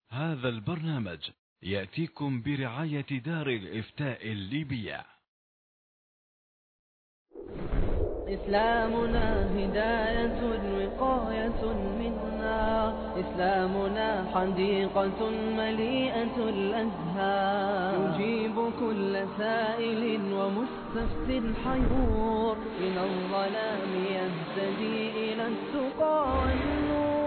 هذا البرنامج يأتيكم برعاية دار الإفتاء الليبية. إسلامنا هداية وقاية منا، إسلامنا حديقة مليئة الأزهار، يجيب كل سائل ومستفت حيور، من الظلام يهتدي إلى التقى والنور.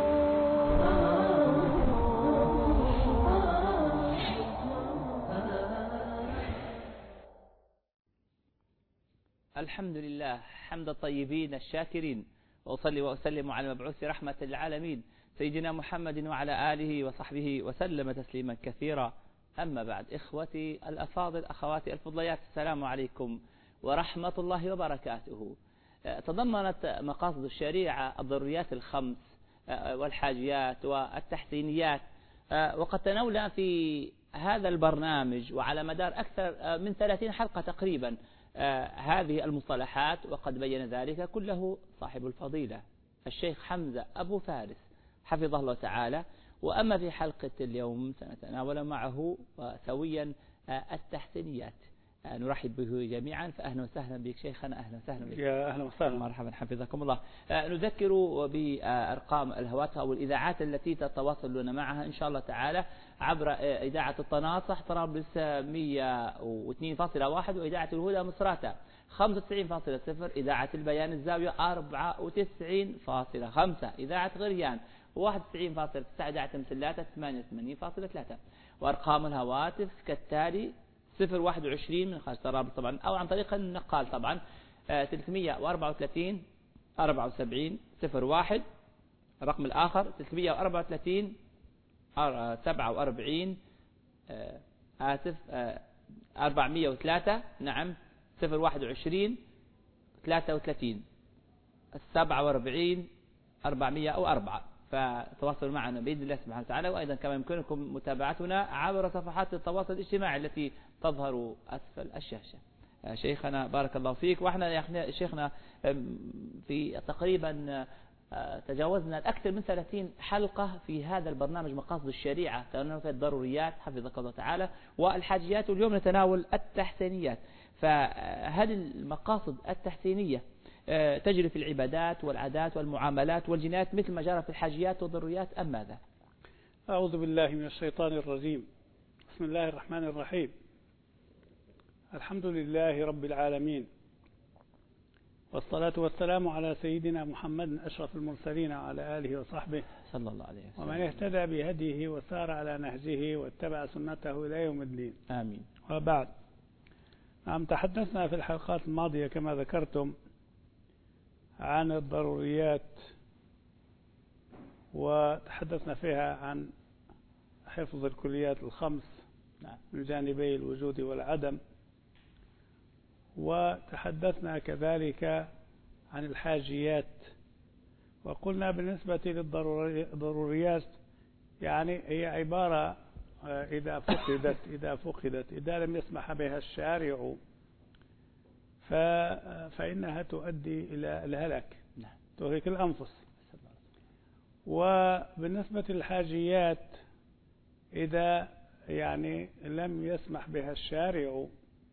الحمد لله حمد الطيبين الشاكرين، وأصلي وأسلم على المبعوث رحمة للعالمين سيدنا محمد وعلى آله وصحبه وسلم تسليما كثيرا. أما بعد، إخوتي الأفاضل أخواتي الفضليات، السلام عليكم ورحمة الله وبركاته. تضمنت مقاصد الشريعة الضروريات الخمس والحاجيات والتحسينيات، وقد تناولنا في هذا البرنامج وعلى مدار أكثر من 30 حلقة تقريبا هذه المصطلحات، وقد بين ذلك كله صاحب الفضيلة الشيخ حمزة أبو فارس حفظه الله تعالى. وأما في حلقة اليوم سنتناول معه سويا التحسينيات. نرحب به جميعا، فأهلا وسهلا بك شيخنا. أهلا وسهلا بك. يا أهلا وسهلا، مرحبا، حفظكم الله. نذكر بأرقام الهواتف أو الإذاعات التي تتواصلون معها إن شاء الله تعالى عبر إذاعة التناصح طرابلس 102.1، وإذاعة الهدى مصراتة 95.0، إذاعة البيان الزاوية 94.5، إذاعة غريان 91.9، إذاعة مسلاتة 88.3. وأرقام الهواتف كالتالي: 021 من خارج طرابلس طبعا، أو عن طريق النقال طبعا 334 74 01. الرقم الآخر 334 47 403. نعم، 021 33 47 404. فتواصلوا معنا بإذن الله سبحانه وتعالى. وأيضا كما يمكنكم متابعتنا عبر صفحات التواصل الاجتماعي التي تظهر أسفل الشاشة. شيخنا بارك الله فيك، وإحنا يا شيخنا في تقريبا تجاوزنا أكثر من 30 حلقة في هذا البرنامج مقاصد الشريعة، تناول في الضروريات حفظك الله تعالى والحاجيات، واليوم نتناول التحسينيات. فهل المقاصد التحسينية تجري في العبادات والعادات والمعاملات والجنايات مثل ما جرى في الحاجيات والضروريات أم ماذا؟ أعوذ بالله من الشيطان الرجيم. بسم الله الرحمن الرحيم. الحمد لله رب العالمين، والصلاة والسلام على سيدنا محمد أشرف المرسلين وعلى آله وصحبه صلى الله عليه وسلم، ومن اهتدى بهديه وسار على نهجه واتبع سنته إلى يوم الدين. آمين. وبعد، نعم، تحدثنا في الحلقات الماضية كما ذكرتم عن الضروريات، وتحدثنا فيها عن حفظ الكليات الخمس من جانبي الوجود والعدم، وتحدثنا كذلك عن الحاجيات. وقلنا بالنسبة للضروريات يعني هي عبارة إذا فقدت إذا لم يسمح بها الشارع فإنها تؤدي إلى الهلاك، تهلك الأنفس. وبالنسبة للحاجيات إذا يعني لم يسمح بها الشارع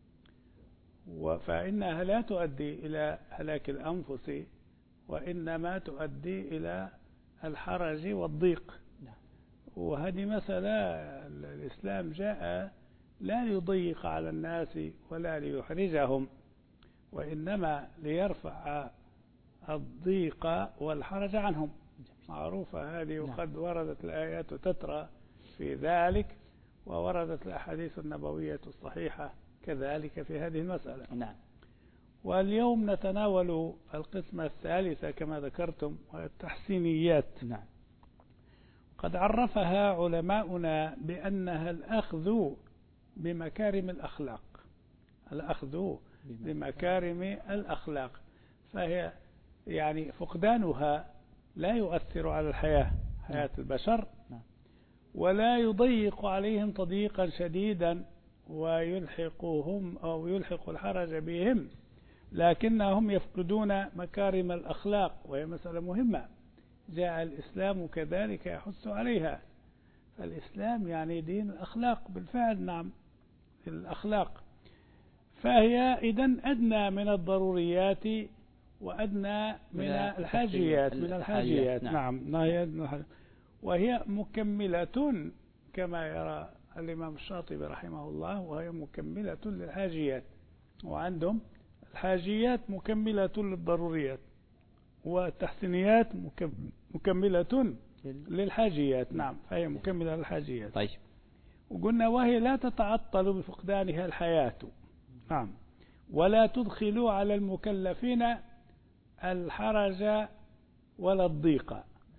فإنها لا تؤدي إلى هلاك الأنفس، وإنما تؤدي إلى الحرج والضيق. وهذه مسألة الإسلام جاء لا ليضيق على الناس ولا ليحرجهم، وإنما ليرفع الضيق والحرج عنهم. معروفة هذه، وقد وردت الآيات تترى في ذلك، ووردت الأحاديث النبوية الصحيحة كذلك في هذه المسألة. نعم. واليوم نتناول القسمة الثالثة كما ذكرتم، والتحسينيات. نعم. قد عرفها علماؤنا بأنها الأخذ بمكارم الأخلاق، الأخذ بمكارم الأخلاق، فهي يعني فقدانها لا يؤثر على حياة البشر، ولا يضيق عليهم تضييقا شديدا ويلحقهم أو يلحق الحرج بهم، لكنهم يفقدون مكارم الأخلاق، وهي مسألة مهمة جاء الإسلام كذلك يحث عليها. الإسلام يعني دين الأخلاق بالفعل. نعم، الأخلاق. فهي إذن أدنى من الضروريات وأدنى من الحاجيات. نعم. وهي مكملة كما يرى الإمام الشاطبي رحمه الله، وهي مكملة للحاجيات. وعندهم الحاجيات مكملة للضروريات، والتحسينيات مكملة للحاجيات. نعم، فهي مكملة للحاجيات. طيب. وقلنا وهي لا تتعطل بفقدانها الحياة. نعم. ولا تدخل على المكلفين الحرج ولا الضيق،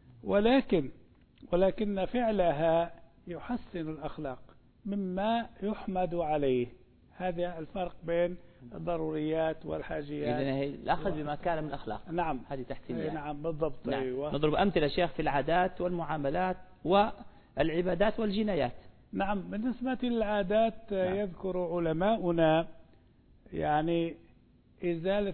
ولكن فعلها يحسن الأخلاق مما يحمد عليه. هذا الفرق بين الضروريات والحاجيات. إذن هي الأخذ بمكارم الأخلاق. نعم، هذه تحسينيات. نعم بالضبط. نعم. أيوة. نضرب أمثلة شيخ في العادات والمعاملات والعبادات والجنايات. نعم. بالنسبة للعادات يذكر علماؤنا يعني إزالة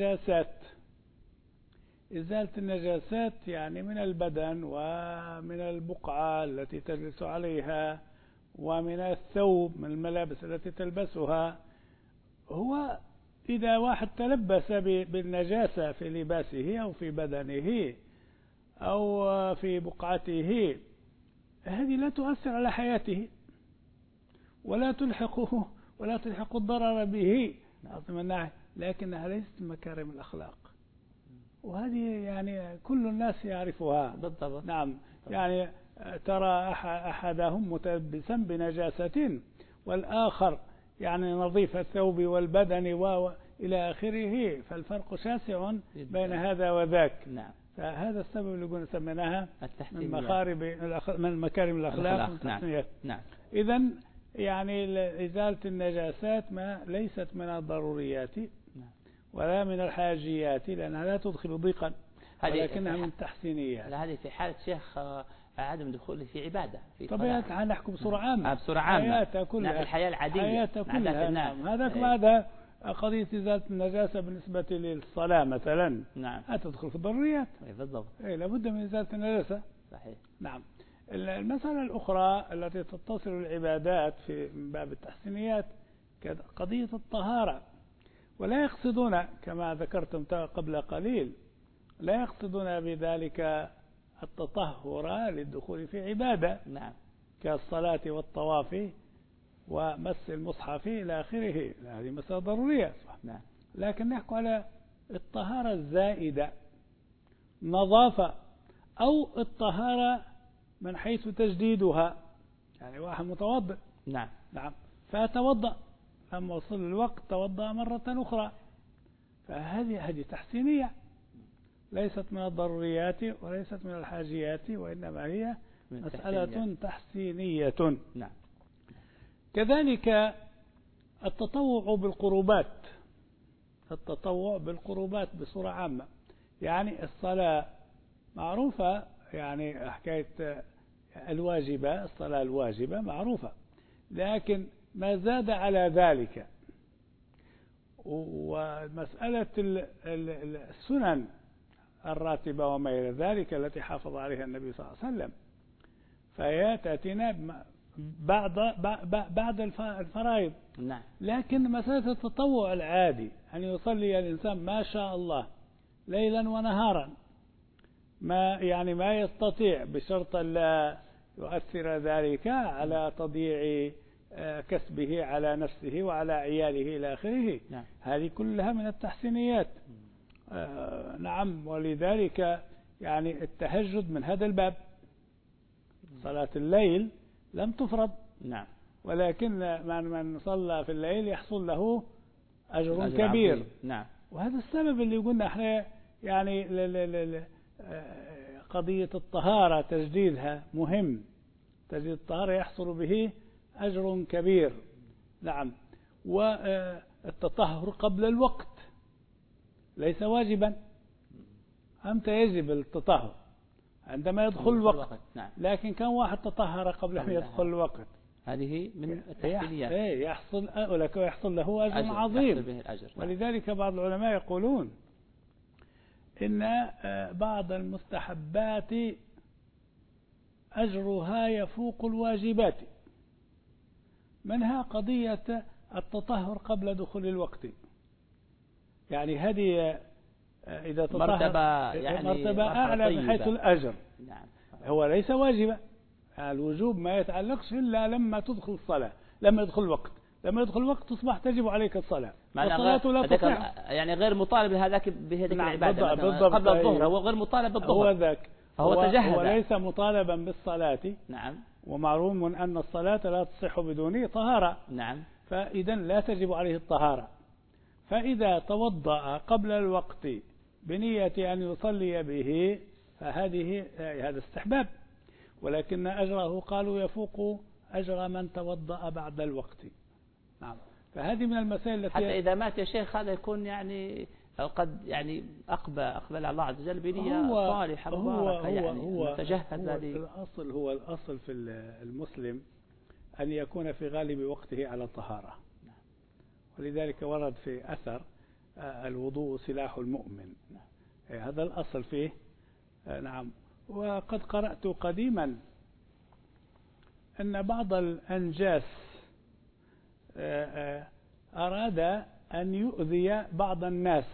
النجاسات يعني من البدن ومن البقعة التي تجلس عليها ومن الثوب، من الملابس التي تلبسها. هو إذا واحد تلبس بالنجاسة في لباسه أو في بدنه أو في بقعته، هذه لا تؤثر على حياته ولا تلحق الضرر به، لكنها ليست مكارم الأخلاق. وهذه يعني كل الناس يعرفها بالضبط. نعم. يعني ترى أحدهم متلبسا بنجاسة والآخر يعني نظيف الثوب والبدن وإلى آخره، فالفرق شاسع بين هذا وذاك. نعم. فهذا السبب اللي قلنا سميناها من مكارم الأخلاق. نعم. إذن يعني إزالة النجاسات ليست من الضروريات ولا من الحاجيات، لأنها لا تدخل ضيقا، ولكنها من التحسينيات. هذه في حالة شيخ عدم دخول في عبادة، في طبيعة نحكم بسرعة عامة. بسرعة عامة. حياتها كلها. نعم. الحياة العادية. حياتها كلها. نعم. هذا قضية إزالة النجاسة بالنسبة للصلاة مثلا. نعم. تدخل في الضروريات. بالضبط. لابد من إزالة النجاسة. صحيح. نعم. المسألة الأخرى التي تتصل العبادات في باب التحسينيات قضية الطهارة، ولا يقصدون كما ذكرتم قبل قليل، لا يقصدون بذلك التطهر للدخول في عبادة. نعم. كالصلاة والطواف ومس المصحف إلى آخره، هذه مسألة ضرورية. نعم. لكن نحكي على الطهارة الزائدة، نظافة، أو الطهارة من حيث تجديدها. يعني واحد متوضئ. نعم. فتوضأ، لما وصل الوقت توضأ مرة أخرى، فهذه تحسينية، ليست من الضروريات وليست من الحاجيات، وإنما هي مسألة تحسينية. نعم. كذلك التطوع بالقربات بصورة عامة. يعني الصلاة معروفة، يعني حكاية الصلاة الواجبة معروفة، لكن ما زاد على ذلك ومسألة السنن الراتبة وما إلى ذلك التي حافظ عليها النبي صلى الله عليه وسلم، فهي تأتينا بعد الفرائض. نعم. لكن مسألة التطوع العادي، أن يصلي الإنسان ما شاء الله ليلا ونهارا، ما يستطيع، بشرط لا يؤثر ذلك على تضييع كسبه على نفسه وعلى عياله إلى آخره. نعم. هذه كلها من التحسينيات. نعم. ولذلك يعني التهجد من هذا الباب. صلاة الليل لم تفرض. نعم. ولكن من صلى في الليل يحصل له أجر كبير. نعم. وهذا السبب اللي قلنا احنا يعني قضية الطهارة تجديدها مهم. تجديد الطهارة يحصل به أجر كبير. نعم. والتطهر قبل الوقت ليس واجبا. أمتى يجب التطهر؟ عندما يدخل الوقت. نعم. لكن كم واحد تطهر قبل أن يدخل الوقت؟ هذه من التحسينيات. يحصل له أجر عظيم. به الأجر. ولذلك بعض العلماء يقولون إن بعض المستحبات أجرها يفوق الواجبات، منها قضية التطهر قبل دخول الوقت. يعني هذه إذا مرتبة أعلى من حيث الأجر. نعم. هو ليس واجبا، الوجوب ما يتعلقش إلا لما تدخل الصلاة، لما يدخل الوقت، لما يدخل الوقت تصبح تجب عليك الصلاة، والصلاة لا تصح. يعني غير مطالب بهذه العبادة. بالضبط. قبل الظهر هو غير مطالب بالظهر، هو ذاك، هو تجهز، هو ليس مطالبا بالصلاة. نعم. ومعلوم أن الصلاة لا تصح بدون طهارة. نعم. فإذا لا تجب عليه الطهارة. فإذا توضأ قبل الوقت بنية أن يصلي به هذا استحباب، ولكن أجره قالوا يفوق أجر من توضأ بعد الوقت. نعم. فهذه من المسائل التي حتى إذا مات يا شيخ هذا يكون يعني قد يعني أقبل على الله عز وجل بنية صالحة مباركة، يعني متجهز. الأصل في المسلم أن يكون في غالب وقته على طهارة، ولذلك ورد في أثر الوضوء سلاح المؤمن. هذا الأصل فيه. نعم. وقد قرأت قديما أن بعض الأنجاس أراد أن يؤذي بعض الناس.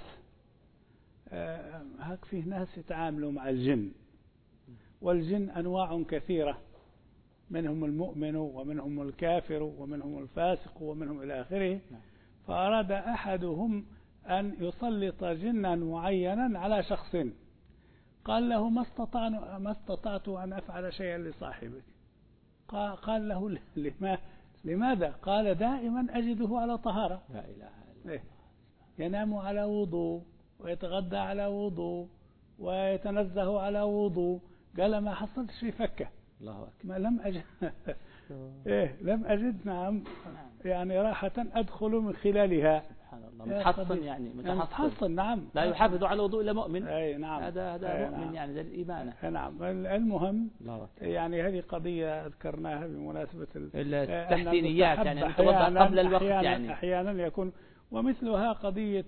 هك فيه ناس يتعاملوا مع الجن، والجن أنواع كثيرة، منهم المؤمن ومنهم الكافر ومنهم الفاسق ومنهم إلى آخره. فأراد أحدهم أن يسلط جنا معينا على شخص، قال له ما استطعت أن أفعل شيئا لصاحبك. قال له لماذا؟ قال دائما أجده على طهارة، لا إله إلا الله، ينام على وضوء ويتغدى على وضوء ويتنزه على وضوء. قال ما حصلتش في فكة. الله أكبر. ما لم أجد لم أجد. نعم. يعني راحة أدخل من خلالها. سبحان الله. متحصن، يعني متحصن. نعم. لا يحافظ على وضوء إلا مؤمن. أي نعم. هذا مؤمن. نعم. يعني ذا الإيمان. نعم. المهم يعني هذه قضية ذكرناها بمناسبة التحسينيات، يعني أن توضأ قبل الوقت. يعني أحيانا يكون ومثلها قضية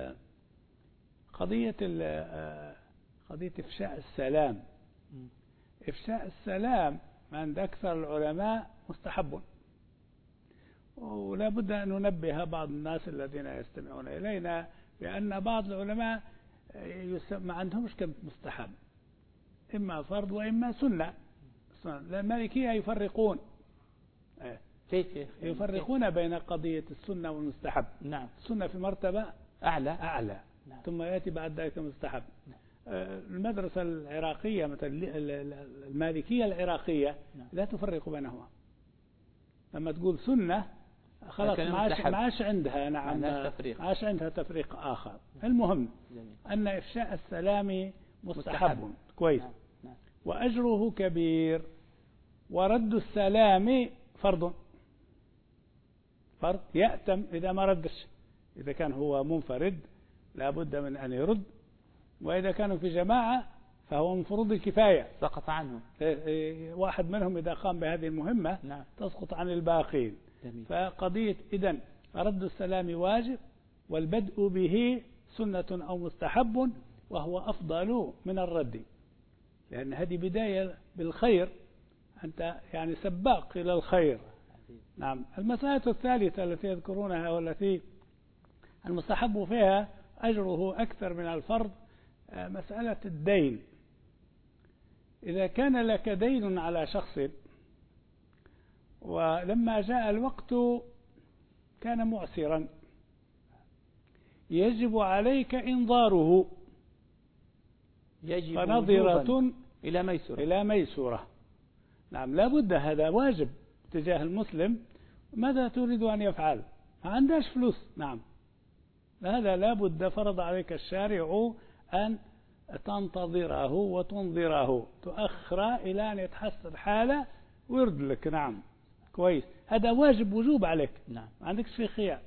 إفشاء السلام. إفشاء السلام عند أكثر العلماء مستحب، ولا بد أن ننبه بعض الناس الذين يستمعون إلينا بأن بعض العلماء ما عندهمش كم مستحب، إما فرض وإما سنة. المالكية يفرقون. كيف يفرقون بين قضية السنة والمستحب. نعم. السنة في مرتبة أعلى. نعم. ثم يأتي بعد ذلك المستحب. المدرسة العراقية مثلا المالكية العراقية لا تفرق بينهما. لما تقول سنة خلاص ما عاش عندها. نعم. ما عاش عندها تفريق آخر. المهم أن إفشاء السلام مستحب. كويس. نعم. وأجره كبير. ورد السلام فرض يأتم إذا ما ردش. إذا كان هو منفرد لا بد من أن يرد، وإذا كانوا في جماعة فهو من فروض الكفاية، سقط عنه واحد منهم إذا قام بهذه المهمة. نعم. تسقط عن الباقين. جميل. فقضية إذن رد السلام واجب، والبدء به سنة أو مستحب، وهو أفضل من الرد، لأن هذه بداية بالخير، أنت يعني سباق إلى الخير. نعم. المسألة الثالثة التي يذكرونها والتي المستحب فيها أجره أكثر من الفرض، مسألة الدين. إذا كان لك دين على شخص ولما جاء الوقت كان معسرا، يجب عليك إنظاره، فنظرة إلى ميسورة. نعم. لا بد، هذا واجب تجاه المسلم. ماذا تريد أن يفعل؟ ما عندهاش فلوس. نعم. هذا لا بد، فرض عليك الشارع أن تنتظره وتنظره، تؤخر إلى أن يتحسن حاله ويرد لك. نعم. كويس. هذا واجب وجوب عليك. نعم. ما عندكش فيه خيار.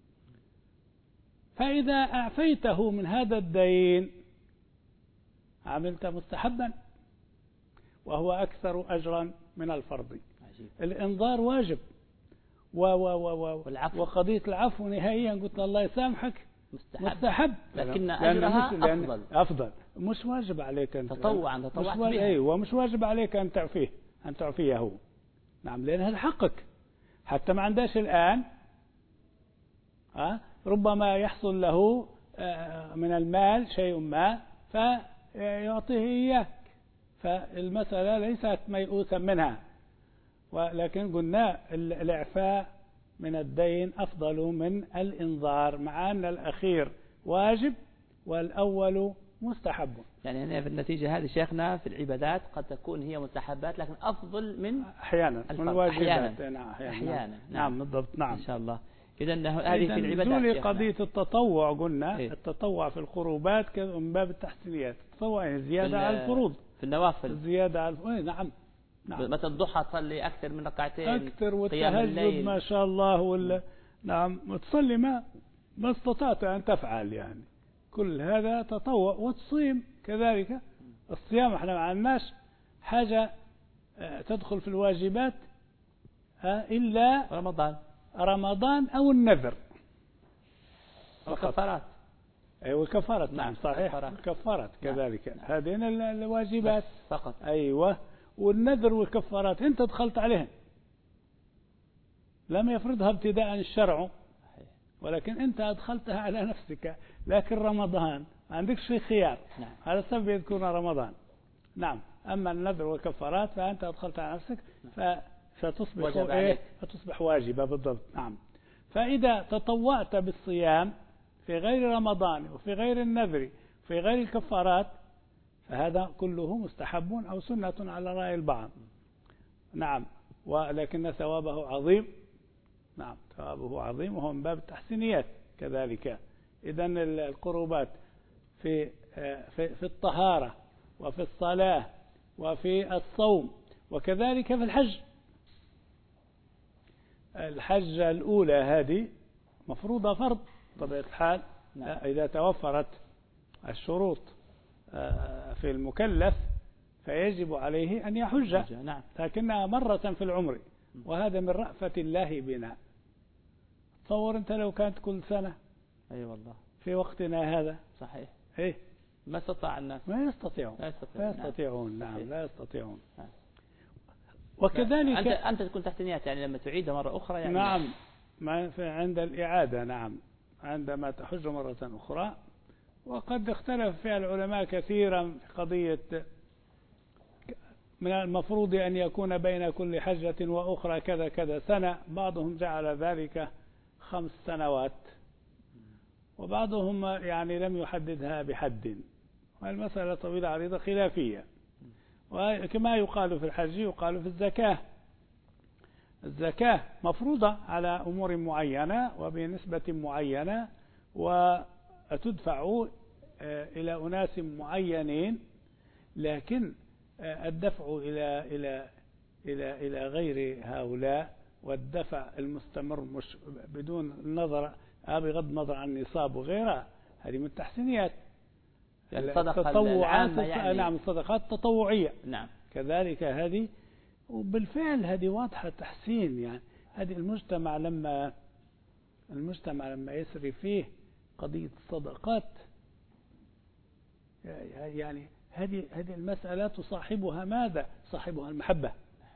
فإذا أعفيته من هذا الدين عملت مستحبا، وهو أكثر أجرا من الفرض. عجيب. الإنظار واجب، وقضية العفو نهائيا قلت الله يسامحك مستحب، لكن أجرها أفضل. مش واجب عليك أن تطوعا ومش واجب عليك أن تعفيه. أن تعفيه. نعم، لأن هذا حقك، حتى ما عندهاش الآن ربما يحصل له من المال شيء ما فيعطيه إياك، فالمسألة ليست ميؤوسا منها، ولكن قلنا الإعفاء من الدين أفضل من الإنظار، مع أن الأخير واجب والأول مستحب. يعني هنا في النتيجة هذه شيخنا في العبادات قد تكون هي مستحبات لكن أفضل من أحيانا من الواجبات. أحيانا. نعم بالضبط. نعم إن شاء الله. إذن هذه في العبادات. قضية التطوع قلنا التطوع في القربات من باب التحسينيات، التطوع يعني زيادة على الفروض، في النوافل زيادة على الفروض. نعم. متى الضحى تصلي أكثر من ركعتين، أكثر، والتهجد ما شاء الله نعم، وتصلي ما استطعت أن تفعل، يعني كل هذا تطوع. وتصيم كذلك، الصيام احنا ما عندناش حاجة تدخل في الواجبات إلا رمضان أو النذر والكفارات. أيوة الكفارات. نعم صحيح، الكفارات كذلك. نعم. هذين الواجبات فقط. أيوة. والنذر والكفارات أنت دخلت عليهن، لم يفرضها ابتداء الشرع، ولكن أنت أدخلتها على نفسك. لكن رمضان ما عندكش في خيار. نعم. هذا السبب يذكرون رمضان. نعم. أما النذر والكفارات فأنت أدخلت على نفسك فتصبح واجبة بالضبط. نعم. فإذا تطوعت بالصيام في غير رمضان وفي غير النذر في غير الكفارات فهذا كله مستحب أو سنة على رأي البعض. نعم. ولكن ثوابه عظيم. نعم ثوابه عظيم، وهو من باب التحسينيات كذلك. إذن القربات في الطهارة وفي الصلاة وفي الصوم وكذلك في الحج. الحجة الأولى هذه مفروضة فرض بطبيعة الحال. إذا توفرت الشروط في المكلف فيجب عليه أن يحج، لكنها مرة في العمر، وهذا من رأفة الله بنا. تصور أنت لو كانت كل سنة. أي والله في وقتنا هذا. صحيح. إيه ما استطاع الناس، ما يستطيعون. نعم لا يستطيعون. وكذلك أنت تكون تحت نيات، يعني لما تعيدها مرة أخرى يعني. نعم عند الإعادة. نعم عندما تحج مرة أخرى. وقد اختلف فيها العلماء كثيرا في قضية من المفروض أن يكون بين كل حجة وأخرى كذا سنة. بعضهم جعل ذلك 5 سنوات، وبعضهم يعني لم يحددها بحد، والمسألة طويلة عريضة خلافية. وكما يقال في الحج يقال في الزكاة. الزكاة مفروضة على أمور معينة وبنسبة معينة، وتدفع إلى أناس معينين، لكن الدفع إلى غير هؤلاء والدفع المستمر مش بدون النظر بغض النظر عن النصاب وغيرها، هذه من التحسينيات. التطوعات يعني. نعم الصدقات التطوعية. نعم كذلك هذه، وبالفعل هذه واضحة تحسين. يعني هذه المجتمع لما يسري فيه قضية الصدقات، يعني هذه المسألة تصاحبها ماذا؟ تصاحبها المحبة.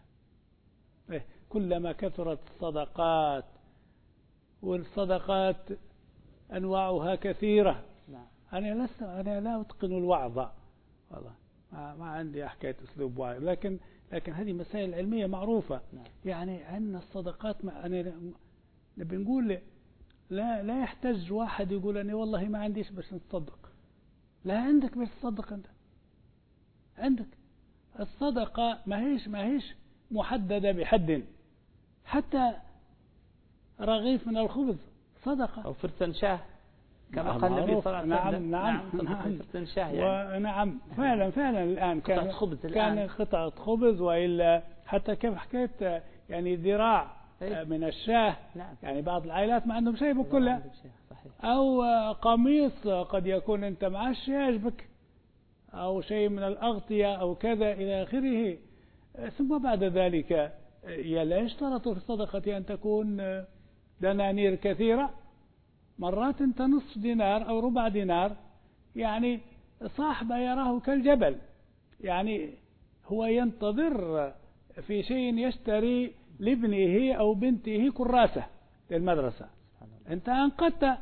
كلما كثرت الصدقات، والصدقات أنواعها كثيرة. أنا لا أتقن الوعظ والله، ما عندي حكاية أسلوب وعظ، لكن هذه مسائل علمية معروفة. يعني عندنا الصدقات، أنا بنقول لا يحتج واحد يقول أنا والله ما عنديش باش نتصدق. لا عندك باش تصدق. أنت عندك الصدقة ما هيش محددة بحد. حتى رغيف من الخبز صدقة، أو فرسان شاه كما قال النبي صلى الله عليه وسلم. نعم فرسان شاه يعني. ونعم فعلا الآن كان قطعة خبز، وإلا حتى كيف حكيت يعني ذراع من الشاه. يعني بعض العائلات ما عندهم شيء بكلها، أو قميص قد يكون أنت معاش يعجبك، أو شيء من الأغطية أو كذا إلى آخره. ثم بعد ذلك لا يشترط في الصدقة أن تكون دنانير كثيرة. مرات أنت نصف دينار أو ربع دينار، يعني صاحب يراه كالجبل، يعني هو ينتظر في شيء يشتري لابنه أو بنته كراسة للمدرسة، أنت أنقذت.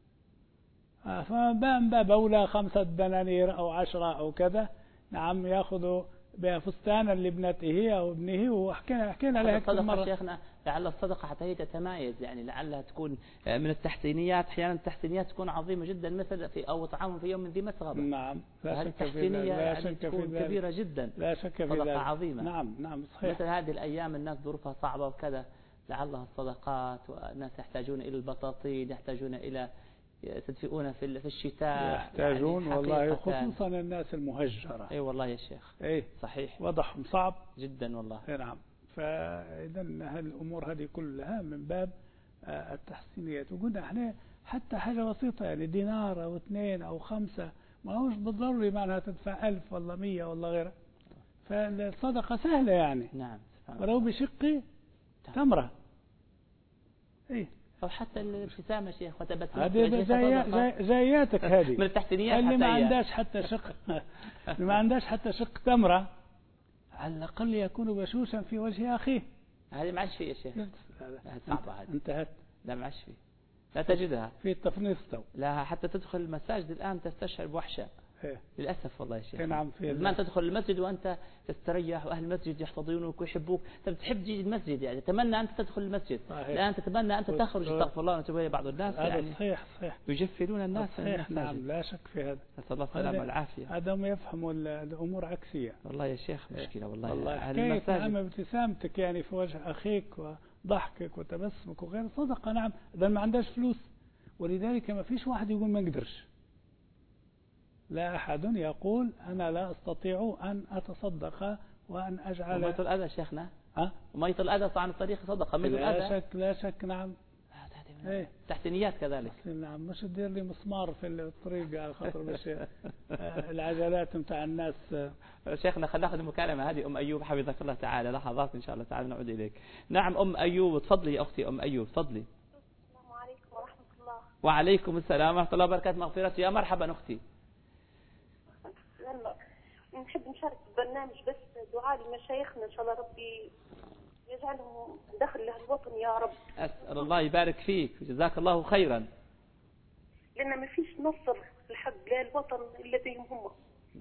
فمن باب أولى 5 دنانير أو 10 أو كذا، نعم، يأخذ بها فستانا لابنته أو ابنه. وحكينا عليها كل مرة. شيخنا لعل الصدقة حتى هي تتمايز، يعني لعلها تكون من التحسينيات، أحيانا التحسينيات تكون عظيمة جدا، مثل في أو طعام في يوم ذي مسغبة. نعم، لا شك في ذلك، لا شك تكون في كبيرة جدا، لا شك في صدقة ذلك. عظيمة. نعم صحيح. مثل هذه الأيام الناس ظروفها صعبة وكذا، لعلها الصدقات، والناس يحتاجون إلى البطاطين، يحتاجون إلى تدفئون في الشتاء، يحتاجون يعني والله، خصوصا الناس المهجرة. اي والله يا شيخ، اي صحيح، وضعهم صعب جدا والله. نعم. فإذا هالأمور هذه كلها من باب التحسينيات. وقلنا احنا حتى حاجة بسيطة، يعني دينار أو 2 أو 5، ما هوش بالضروري معناها تدفع 1000 ولا 100 ولا غيره. فالصدقة سهلة يعني. نعم، ولو بشق تمرة. ايه، أو حتى الابتسامة شيخ، وتبسم هذه زياتك هذه من التحسينيات. اللي ما عندهاش حتى شق اللي ما عندهاش حتى شق تمرة، على الأقل يكون بشوشا في وجه أخيه. هذه ما عادش فيه يا شيخ، صعبة هذه، انتهت. لا ما عادش فيه، لا تجدها في التفنيط تو. لا، حتى تدخل المساجد الآن تستشعر بوحشة. للأسف والله يا شيخ. نعم، ما تدخل المسجد وأنت تستريح وأهل المسجد يحتضنونك ويحبوك، أنت بتحب تجي المسجد، يعني تتمنى أنت تدخل المسجد، لا تتمنى أنت تخرج، استغفر الله ونتوب إليه. بعض الناس يعني صحيح يجفلون الناس. صحيح. نعم، لا شك في هذا. نسأل الله السلامة والعافية. هذا ما يفهموا الأمور عكسية. والله يا شيخ مشكلة والله. والله نعم، ابتسامتك يعني في وجه أخيك وضحكك وتبسمك وغير صدقة. نعم، إذا ما عندهاش فلوس، ولذلك ما فيش واحد يقول ما قدرش. لا أحد يقول أنا لا أستطيع أن أتصدق وأن أجعل. وميت الأذى شيخنا، وميت الأذى عن الطريق صدقة. لا شك. نعم. ايه، تحسينيات كذلك. نعم، مش تدير لي مسمار في الطريق على خاطر باش العجلات متاع الناس. شيخنا خلينا ناخذ المكالمة هذه. أم أيوب حفظك الله تعالى، لحظات إن شاء الله تعالى نعود إليك. نعم أم أيوب، تفضلي يا أختي. أم أيوب تفضلي. السلام عليكم ورحمة الله. وعليكم السلام ورحمة الله وبركاته. مغفرة، يا مرحبا أختي. نحب نشارك بالبرنامج، بس دعاء لمشايخنا إن شاء الله ربي يجعلهم دخل لهالوطن يا رب. أسأل الله يبارك فيك، جزاك الله خيرا. لأن ما فيش نصر الحق للوطن إلا بهم هم.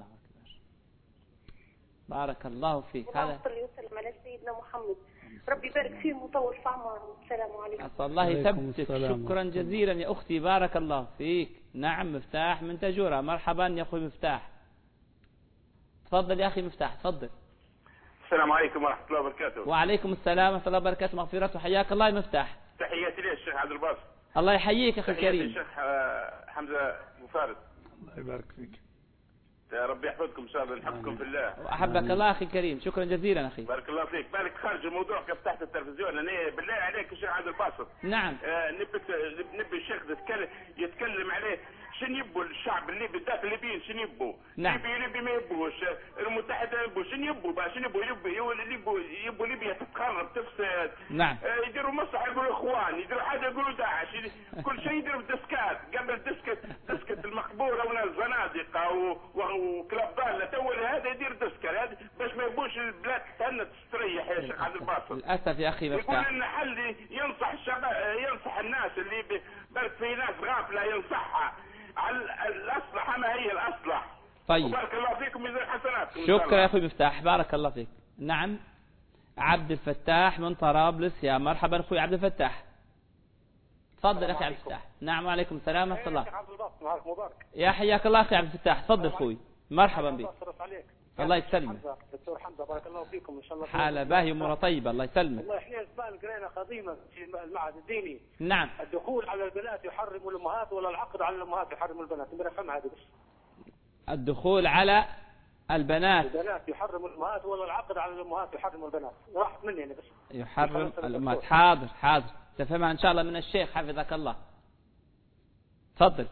بارك الله فيك. هذا وسلم على سيدنا محمد، ربي يبارك فيهم ويطول في عمرهم. السلام عليكم. أسأل الله يثبتك. شكرا جزيلا يا أختي، بارك الله فيك. نعم، مفتاح من تجورة. مرحبا يا أخوي مفتاح، تفضل يا أخي مفتاح، تفضل. السلام عليكم ورحمة الله وبركاته. وعليكم السلام ورحمة الله وبركاته. مغفرته، حياك الله يا مفتاح. تحياتي لي الشيخ عبد الباسط. الله يحييك أخي الكريم. الشيخ حمزة مفارد. الله يبارك فيك. يا رب يحفظكم إن شاء الله، نحبكم في الله. وأحبك الله أخي الكريم، شكرا جزيلا أخي. بارك الله فيك. بالك خارج الموضوع كيف فتحت التلفزيون، أنا بالله عليك الشيخ عبد الباسط. نعم. نبي الشيخ يتكلم عليه. شنو يبوا الشعب الليبي، بالذات الليبيين شنو يبوا؟ نعم. ليبي ما يبوش، المتحدة يبوا، شنو يبوا بقى؟ شنو يبوا ليبيا تتخرب تفسد. نعم. يديروا مصلحة يقولوا اخوان، يديروا حاجة يقولوا داعش، كل شيء يديروا بدسكات. قبل دسكة المقبورة ولا الزنادقة وكلاب ضالة، تو هذا يدير دسكة هذا باش ما يبوش البلاد تهنى تستريح يا شيخ عبد الباسط. للأسف يا أخي مفتاح. يقول لنا حل ينصح الشباب، ينصح الناس اللي بالك في ناس غافلة ينصحها على الأصلح، ما هي الأصلح. طيب، بارك الله فيكم من الحسنات. شكرا يا أخوي مفتاح، بارك الله فيك. نعم، عبد الفتاح من طرابلس. يا مرحبا أخوي عبد الفتاح، تفضل أخي عبد الفتاح. نعم، وعليكم السلام ورحمة الله. يا حياك الله أخي عبد الفتاح، تفضل أخوي، مرحبا بك. الله يسلمك. دكتور حمزة بارك الله فيكم إن شاء الله. حالة باهية أمورها طيبة، الله يسلمك. والله إحنا زمان قرينا قديما في المعهد الديني. نعم. الدخول على البنات يحرم الأمهات، ولا العقد على الأمهات يحرم البنات. نفهم هذه بس. الدخول على البنات يحرم الأمهات، ولا العقد على الأمهات يحرم البنات. راحت مني أنا بس. يحرم الأمهات. حاضر تفهمها إن شاء الله من الشيخ حفظك الله. تفضل.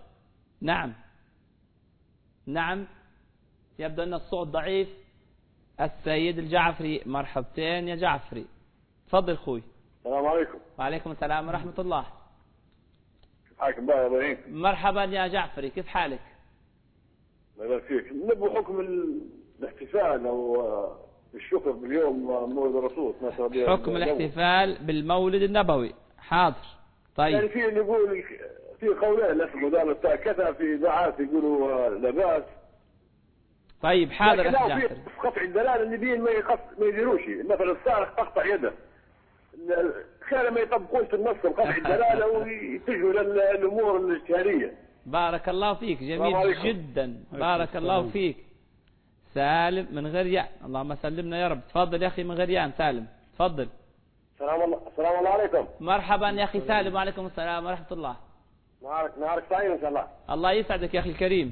نعم، يبدو أن الصوت ضعيف. السيد الجعفري، مرحبتين يا جعفري، تفضل أخوي. السلام عليكم. وعليكم السلام ورحمة الله. حياكم الله يا ابراهيم. مرحبا يا جعفري، كيف حالك؟ الله يبارك فيك. نبغى حكم الاحتفال او الشكر باليوم مولد الرسول. حكم الاحتفال بالمولد النبوي. حاضر. طيب يعني في اللي يقول في قولين لفظوا ذلك بتاع كذا، في دعاة يقولوا لا بأس. طيب حاضر. لكن في قطع الدلالة النبيين ما يديروش، مثلا السارق تقطع يده، خير ما يطبقون في النص قطع الدلالة ويتجهوا للأمور الاجتهادية. بارك الله فيك، جميل جدا، بارك الله فيك. سالم من غير ياء، اللهم سلمنا يا رب. تفضل يا أخي من غير ياء سالم، تفضل. السلام عليكم. مرحبا يا أخي سالم، وعليكم السلام ورحمة الله. نهارك سعيد إن شاء الله. الله يسعدك يا أخي الكريم.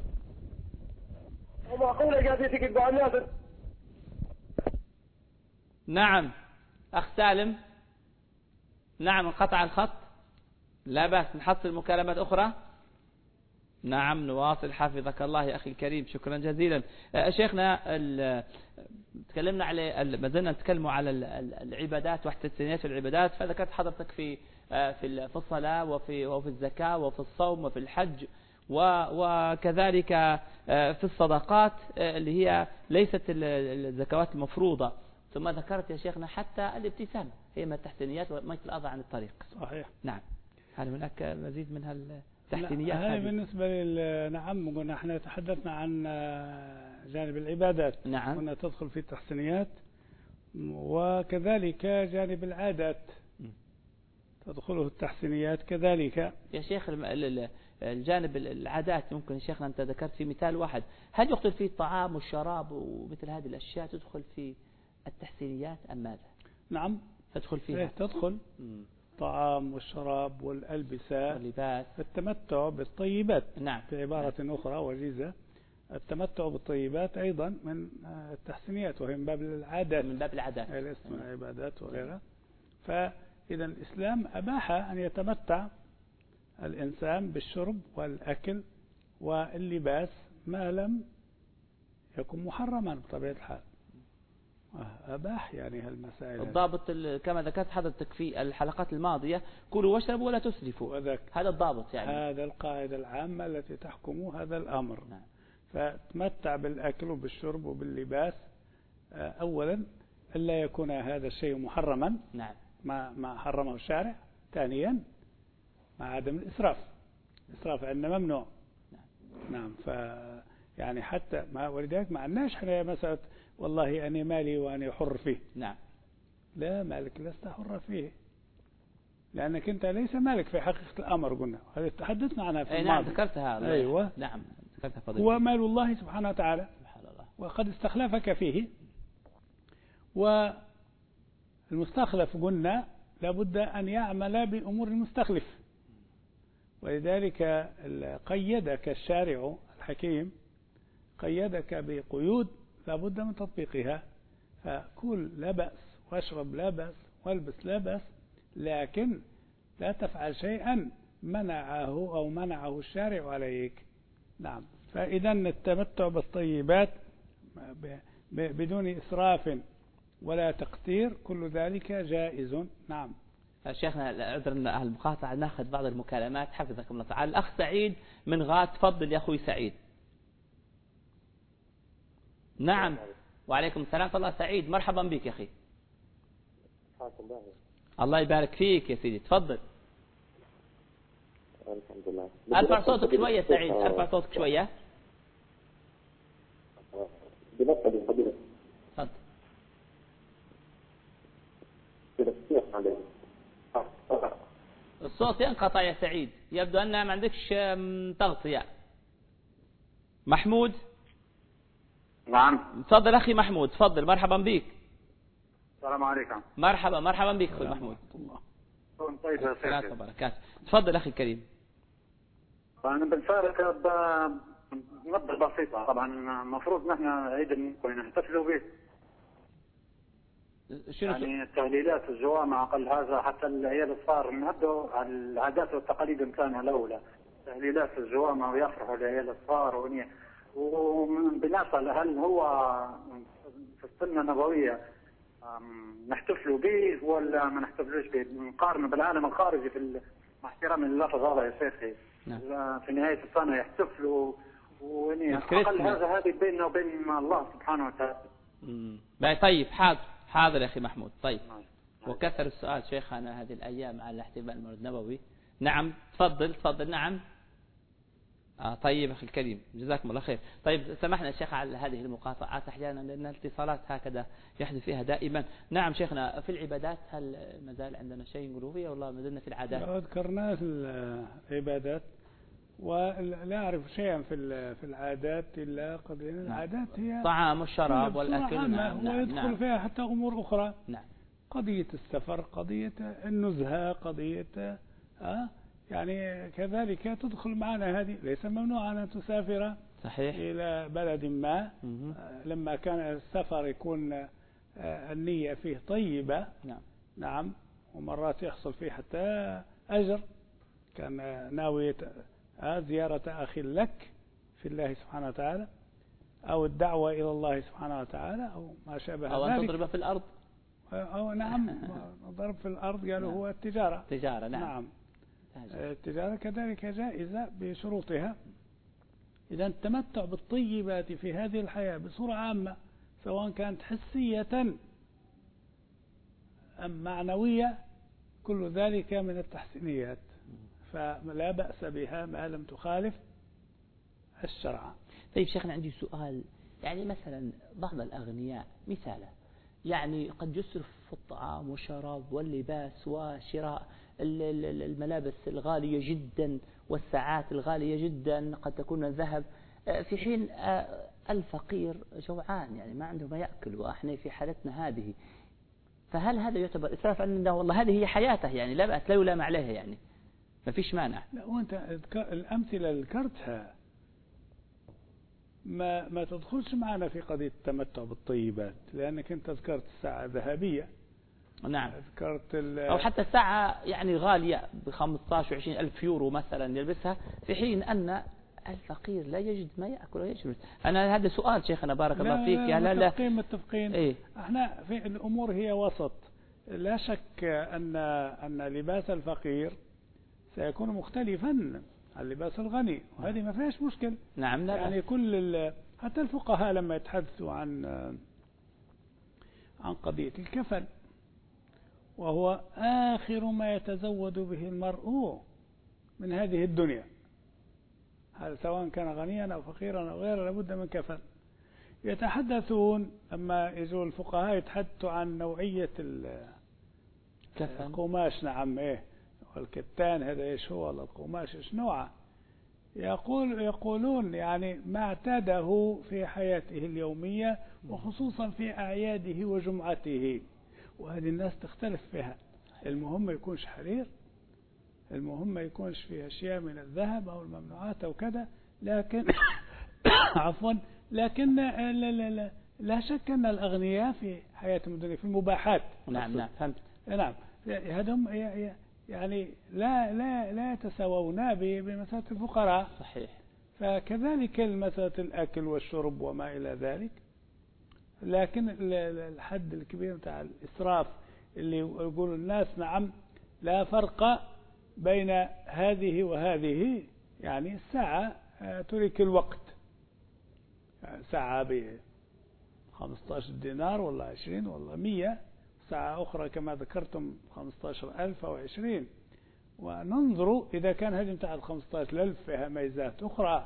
نعم أخ سالم، نعم انقطع الخط، لا بأس نحصل مكالمات أخرى. نعم نواصل، حفظك الله يا أخي الكريم، شكرا جزيلا. شيخنا تكلمنا على ما زلنا نتكلم على العبادات واحتسانيات العبادات، فذكرت حضرتك في الصلاة وفي الزكاة وفي الصوم وفي الحج وكذلك في الصدقات اللي هي ليست الزكوات المفروضة. ثم ذكرت يا شيخنا حتى الابتسامة هي من التحسينيات وميت الأذى عن الطريق. صحيح. نعم. هل هناك مزيد من التحسينيات؟ هذه بالنسبة نعم، قلنا احنا تحدثنا عن جانب العبادات. نعم. قلنا تدخل في التحسينيات، وكذلك جانب العادات تدخله التحسينيات كذلك. يا شيخ الجانب العادات ممكن يا شيخنا أنت ذكرت في مثال واحد، هل يدخل فيه الطعام والشراب ومثل هذه الأشياء تدخل في التحسينيات أم ماذا؟ نعم تدخل فيها. تدخل الطعام والشراب والألبسة واللباس، التمتع بالطيبات. نعم. في عبارة أخرى وجيزة، التمتع بالطيبات أيضا من التحسينيات، وهي من باب العادات، من باب العادات الاسم العبادات وغيرها. فإذا الإسلام أباح أن يتمتع الإنسان بالشرب والأكل واللباس ما لم يكن محرما بطبيعة الحال، أباح يعني هالمسائل. الضابط كما ذكرت حضرتك في الحلقات الماضية، كلوا واشربوا ولا تسرفوا، هذا الضابط يعني، هذا القاعدة العامة التي تحكم هذا الأمر. نعم. فتمتع بالأكل وبالشرب وباللباس، أولا ألا يكون هذا الشيء محرما. نعم. ما حرمه الشارع. ثانيا مع عدم الإسراف. الإسراف عندنا ممنوع. نعم. يعني حتى ولذلك ما عندناش احنا مسألة والله أنا مالي وأنا حر فيه. نعم. لا، مالك لست حر فيه، لأنك أنت ليس مالك في حقيقة الأمر. قلنا هذا تحدثنا عنها في الماضي. نعم ذكرتها. أيوة. نعم ذكرتها فضيلة. هو مال الله سبحانه وتعالى، سبحان الله، وقد استخلفك فيه، والمستخلف قلنا لابد أن يعمل بأمور المستخلف، ولذلك قيدك الشارع الحكيم، قيدك بقيود لابد من تطبيقها. فكل لا بأس، واشرب لا بأس، والبس لا بأس، لكن لا تفعل شيئا منعه الشارع عليك. نعم. فإذا التمتع بالطيبات بدون إسراف ولا تقتير كل ذلك جائز. نعم. شيخنا عذرنا أهل المقاطعة، ناخذ بعض المكالمات حفظكم الله تعالى. الأخ سعيد من غاد، تفضل يا أخوي سعيد. نعم. وعليكم السلام ورحمة الله. سعيد مرحبا بك يا أخي. الله يبارك فيك يا سيدي، تفضل. الحمد لله. ارفع صوتك شوية سعيد، ارفع صوتك شوية. تفضل. الصوت ينقطع يا سعيد، يبدو أن ما عندكش تغطية. محمود. نعم. تفضل أخي محمود، تفضل. مرحبا بك. السلام عليكم. مرحبا بك أخي محمود. طيب يا سلام وبركاته. تفضل أخي الكريم. أنا بنشارك بنبذة بسيطة. طبعا المفروض نحن عيد نحتفلوا به، يعني التهليلات والجوامع أقل هذا، حتى العيال الصغار نبدأوا على العادات والتقاليد إن كانوا الأولى، تهليلات الجوامع ويفرحوا العيال الصغار. وبنسأل هل هو في السنة النبوية نحتفلوا به ولا ما نحتفلوش به؟ نقارن بالعالم الخارجي مع احترام اللفظ هذا يا شيخي. نعم. في نهاية السنة يحتفلوا، أقل هذا بيننا وبين الله سبحانه وتعالى. طيب حاضر يا أخي محمود. طيب وكثر السؤال شيخنا هذه الأيام على احتفال المولد النبوي. نعم تفضل. نعم طيب أخي الكريم جزاكم الله خير. طيب سمحنا يا شيخ على هذه المقاطعات أحيانا لأن الاتصالات هكذا يحدث فيها دائما. نعم شيخنا في العبادات هل ما زال عندنا شيء نقوله فيه والله ما زلنا في العادات؟ ذكرنا العبادات ولا أعرف شيئا في العادات إلا قضية. العادات هي طعام والشراب والأكل. نعم. ويدخل فيها حتى أمور أخرى. نعم. قضية السفر، قضية النزهة، قضية يعني كذلك تدخل معنا هذه. ليس ممنوعا أن تسافر صحيح إلى بلد ما لما كان السفر يكون النية فيه طيبة. نعم. ومرات يحصل فيه حتى أجر، كان ناوية زيارة أخي لك في الله سبحانه وتعالى أو الدعوة إلى الله سبحانه وتعالى أو ما شابه ذلك، أو أن تضرب في الأرض. أو نعم ضرب في الأرض قالوا هو التجارة. نعم. التجارة كذلك جائزة بشروطها. إذا التمتع بالطيبات في هذه الحياة بصورة عامة سواء كانت حسية أم معنوية كل ذلك من التحسينيات، فلا بأس بها ما لم تخالف الشرع. طيب شيخنا عندي سؤال. يعني مثلا بعض الأغنياء مثالا يعني قد يسرف في الطعام والشراب واللباس وشراء الملابس الغالية جدا والساعات الغالية جدا قد تكون الذهب، في حين الفقير جوعان يعني ما عنده ما يأكل وإحنا في حالتنا هذه، فهل هذا يعتبر إسراف؟ أنه والله هذه هي حياته يعني لا بأس لا يلام عليها يعني ما فيش مانع. لا وأنت الأمثلة اللي ذكرتها ما تدخلش معنا في قضية التمتع بالطيبات، لأنك أنت ذكرت الساعة ذهبية. نعم. ذكرت أو حتى الساعة يعني غالية ب15 و20 ألف يورو مثلا يلبسها، في حين أن الفقير لا يجد ما يأكل ويشرب. أنا هذا سؤال شيخنا بارك الله فيك. لا متفقين. إيه؟ احنا في الأمور هي وسط. لا شك أن لباس الفقير سيكون مختلفا عن لباس الغني، وهذه ما فيهاش مشكل. نعم. لا يعني كل حتى الفقهاء لما يتحدثوا عن قضية الكفن وهو آخر ما يتزود به المرء من هذه الدنيا، هذا سواء كان غنيا أو فقيرا أو غيره لابد من كفن. يتحدثون لما يجوا الفقهاء يتحدثوا عن نوعية القماش. نعم. إيه والكتان هذا إيش هو ولا القماش إيش نوعه؟ يقولون يعني ما اعتاده في حياته اليومية وخصوصا في أعياده وجمعته، وهذه الناس تختلف فيها. المهم ما يكونش حرير، المهم ما يكونش فيه أشياء من الذهب أو الممنوعات أو كذا، لكن عفوا لكن لا شك أن الأغنياء في حياتهم الدنيا في المباحات. نعم فهمت. نعم. هذم يعني لا يتساوون بمسألة الفقراء. صحيح. فكذلك مسألة الأكل والشرب وما إلى ذلك. لكن الحد الكبير بتاع الإسراف اللي يقول الناس نعم لا فرق بين هذه وهذه، يعني الساعة ترك الوقت، ساعة ب15 دينار ولا 20 ولا 100، ساعة أخرى كما ذكرتم 15,000 أو 20، وننظر إذا كان هذه متاع 15,000 فيها ميزات أخرى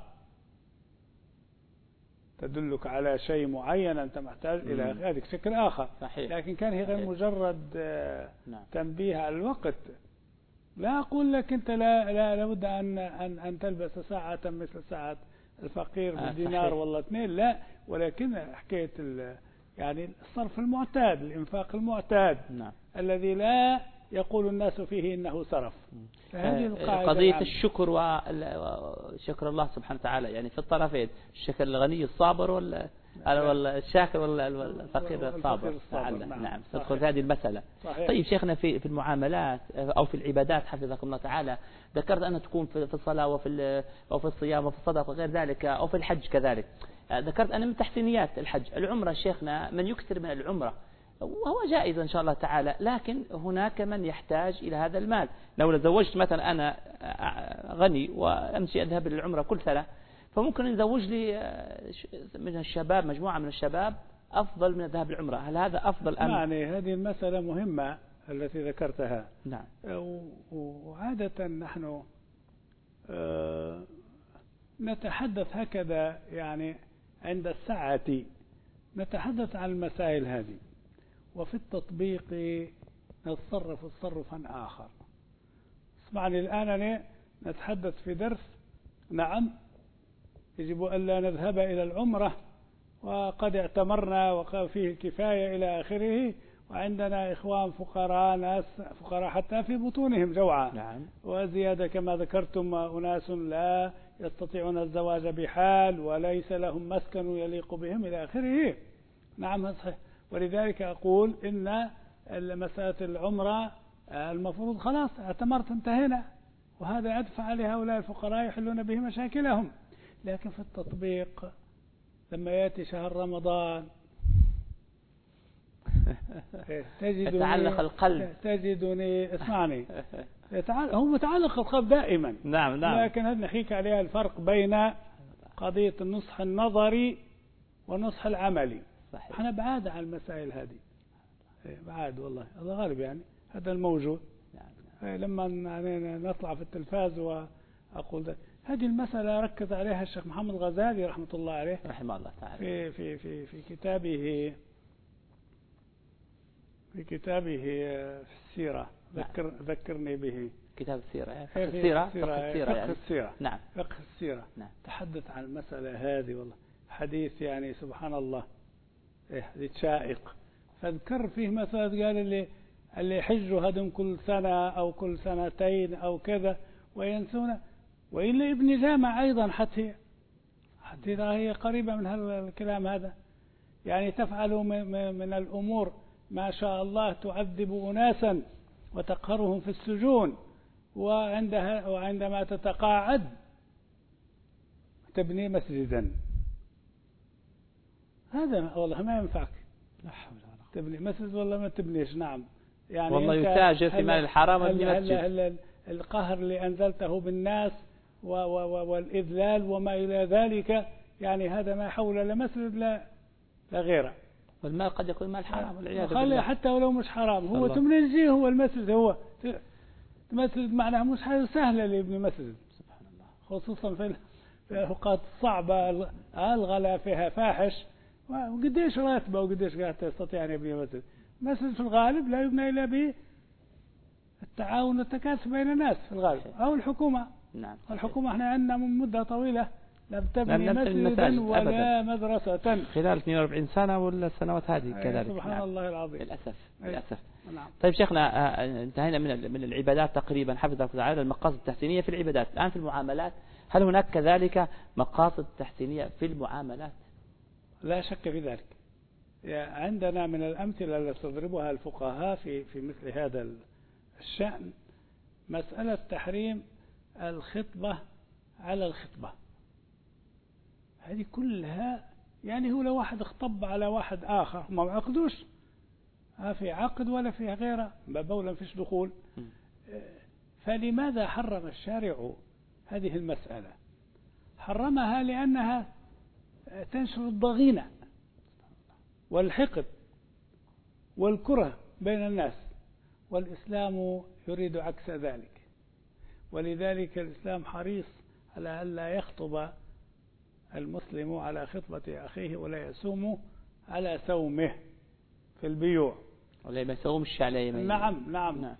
تدلك على شيء معين أنت محتاج إلى هذا شكل آخر. صحيح. لكن كان هي غير مجرد تنبيه على الوقت. لا أقول لك أنت لابد أن تلبس ساعة مثل ساعة الفقير بالدينار والله 2، لا، ولكن حكاية يعني الصرف المعتاد، الإنفاق المعتاد. نعم. الذي لا يقول الناس فيه إنه صرف. فهذه القاعدة قضية الشكر وشكر الله سبحانه وتعالى يعني في الطرفين، الشكر الغني الصابر ولا الشاكر ولا الفقير الصابر. نعم تدخل في هذه المسألة. صحيح. طيب شيخنا في المعاملات أو في العبادات حفظكم الله تعالى ذكرت أن تكون في الصلاة أو في الصيام وفي الصدقة وغير ذلك أو في الحج كذلك. ذكرت أن من تحسينيات الحج العمرة. شيخنا من يكثر من العمرة وهو جائز إن شاء الله تعالى، لكن هناك من يحتاج إلى هذا المال. لو تزوجت مثلا أنا غني وأمشي أذهب للعمرة كل سنة، فممكن يزوج لي من الشباب مجموعة من الشباب أفضل من الذهاب للعمرة؟ هل هذا أفضل أم؟ يعني هذه المسألة مهمة التي ذكرتها. نعم. وعادة نحن نتحدث هكذا يعني عند الساعة نتحدث عن المسائل هذه، وفي التطبيق نتصرف تصرفا آخر. اسمعني الآن، أنا نتحدث في درس نعم يجب ألا نذهب إلى العمرة وقد اعتمرنا وفيه الكفاية إلى آخره، وعندنا إخوان فقراء، ناس فقراء حتى في بطونهم جوعى. نعم. وزيادة كما ذكرتم أناس لا يستطيعون الزواج بحال وليس لهم مسكن يليق بهم إلى آخره. نعم صحيح. ولذلك أقول إن مسألة العمرة المفروض خلاص اعتمرت انتهينا، وهذا أدفع لهؤلاء الفقراء يحلون به مشاكلهم. لكن في التطبيق لما يأتي شهر رمضان يتعلق القلب، تجدني اسمعني هو متعلق القلب دائما. نعم نعم. لكن هذا نحكيك عليها الفرق بين قضية النصح النظري والنصح العملي. صحيح. احنا بعاد عن المسائل هذه، بعاد والله هذا غالب يعني هذا الموجود. لما نطلع في التلفاز وأقول ده. هذه المسألة ركز عليها الشيخ محمد غزالي رحمة الله عليه رحمه الله تعالى في كتابه في السيرة. ذكرني به. كتاب السيرة، فقه السيرة. نعم. فقه السيرة. نعم. تحدث عن المسألة هذه والله حديث يعني سبحان الله حديث شائق. فاذكر فيه مثلا قال اللي يحجوا هدم كل سنة أو كل سنتين أو كذا وينسون، وإلا ابن جامع أيضا حتى هي قريبة من الكلام هذا. يعني تفعل من الأمور ما شاء الله تعذب أناسا وتقهرهم في السجون، وعندما تتقاعد تبني مسجدا. هذا والله ما ينفعك. لا حول ولا قوة. تبني مسجد والله ما تبنيش. نعم. يعني والله يتاجر في مال الحرام ويبني مسجد. القهر اللي أنزلته بالناس والإذلال وما إلى ذلك، يعني هذا ما حول لمسجد لا غيره. والمال قد يكون مال حرام والعياذ بالله. حتى ولو مش حرام هو تمنجيه هو المسجد. هو مسجد معناه مش حاجة سهلة اللي يبني مسجد. سبحان الله. خصوصا في الأوقات الصعبة الغلاء فيها فاحش، وقديش راتبه وقديش قاعد يستطيع أن يبني مسجد. مسجد في الغالب لا يبنى إلا به التعاون والتكاتف بين الناس في الغالب أو الحكومة. نعم. الحكومة احنا عندنا من مدة طويلة لم تبني مسجدا ولا مدرسة خلال 42 سنة ولا السنوات هذه كذلك. سبحان نعم. الله العظيم. للأسف. نعم. طيب شيخنا، انتهينا من العبادات تقريبا حفظك تعالى، المقاصد التحسينية في العبادات. الآن في المعاملات، هل هناك كذلك مقاصد تحسينية في المعاملات؟ لا شك في ذلك. عندنا من الأمثلة التي تضربها الفقهاء في مثل هذا الشأن مسألة تحريم الخطبة على الخطبة. هذه كلها يعني هو لو واحد اخطب على واحد آخر ما عقدوش، في عقد ولا في غيره، ولا فيش دخول. فلماذا حرم الشارع هذه المسألة؟ حرمها لأنها تنشر الضغينة والحقد والكره بين الناس، والإسلام يريد عكس ذلك. ولذلك الإسلام حريص على ألا يخطب المسلم على خطبة أخيه ولا يسوم على سومه في البيوع، ولا يسومش عليه. نعم.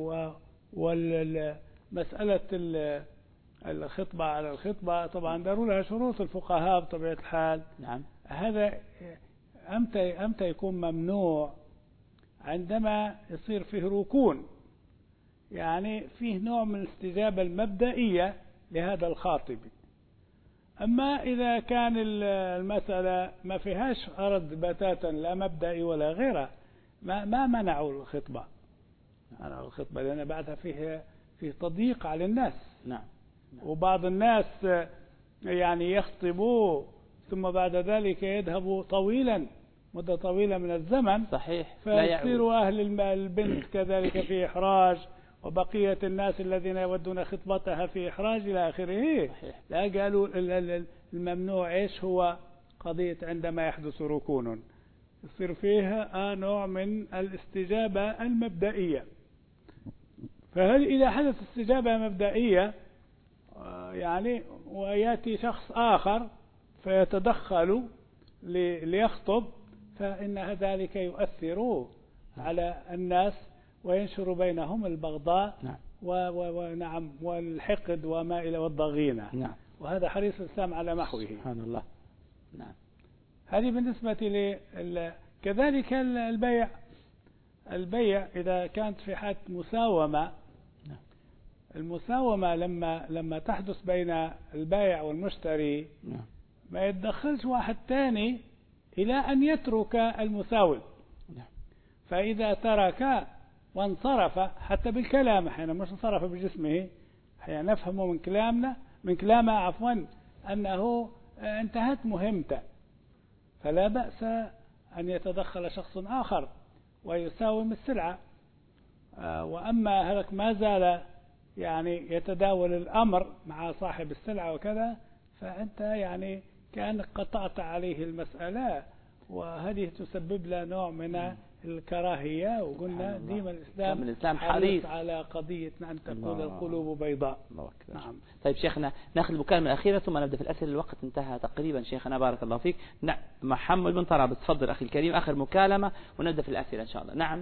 ومسألة الخطبة على الخطبة طبعا داروا لها شروط الفقهاء بطبيعة الحال. نعم. هذا أمتى يكون ممنوع؟ عندما يصير فيه ركون، يعني فيه نوع من الاستجابة المبدئية لهذا الخاطب. أما إذا كان المسألة ما فيهاش أرد بتاتا لا مبدئي ولا غيره، ما منعوا الخطبة. لأن بعدها فيه تضييق على الناس. نعم. وبعض الناس يعني يخطبوا ثم بعد ذلك يذهبوا مدة طويلة من الزمن. صحيح. فيصير أهل البنت كذلك في إحراج، وبقية الناس الذين يودون خطبتها في إحراج إلى آخره. لا قالوا الممنوع إيش هو؟ قضية عندما يحدث ركون. يصير فيها نوع من الاستجابة المبدئية. فهل إذا حدث استجابة مبدئية يعني ويأتي شخص آخر فيتدخل ليخطب، فإن ذلك يؤثر على الناس وينشر بينهم البغضاء ونعم والحقد وما إلى والضغينة. نعم. وهذا حريص الإسلام على محوه. سبحان الله. نعم. هذه بالنسبة كذلك البيع إذا كانت في حالة مساومة. المساومة لما تحدث بين البائع والمشتري ما يتدخلش واحد تاني إلى أن يترك المساوم. فإذا ترك وانصرف حتى بالكلام، أحيانا مش انصرف بجسمه، أحيانا نفهم من كلامه عفوا أنه انتهت مهمته، فلا بأس أن يتدخل شخص آخر ويساوم السلعة. وأما هلك ما زال يعني يتداول الأمر مع صاحب السلعة وكذا، فأنت يعني كأنك قطعت عليه المسألة، وهذه تسبب له نوع من الكراهية. وقلنا ديما الإسلام حريص على قضية أن تكون القلوب بيضاء. نعم. طيب شيخنا ناخذ المكالمة الأخيرة ثم نبدأ في الأسئلة. الوقت انتهى تقريبا شيخنا بارك الله فيك. نعم محمد بن طرابلس، تفضل أخي الكريم، آخر مكالمة ونبدأ في الأسئلة إن شاء الله. نعم